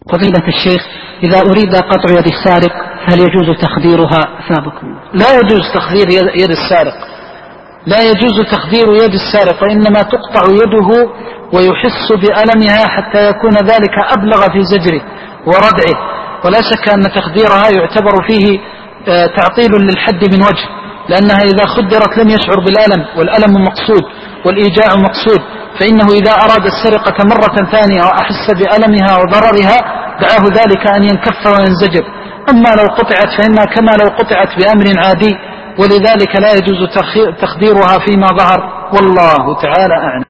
فضيلة الشيخ، إذا أريد قطع يد السارق هل يجوز تخديرها؟ أثابكم. لا يجوز تخدير يد السارق، لا يجوز تخدير يد السارق، وإنما تقطع يده ويحس بألمها حتى يكون ذلك أبلغ في زجره وردعه. ولا شك أن تخديرها يعتبر فيه تعطيل للحد من وجه، لأنها إذا خدرت لم يشعر بالألم، والألم مقصود والإيجاع مقصود، فإنه إذا أراد السرقة مرة ثانية وأحس بألمها وضررها دعاه ذلك أن ينكف وينزجر. أما لو قطعت فإنها كما لو قطعت بأمر عادي، ولذلك لا يجوز تخديرها فيما ظهر، والله تعالى أعلم.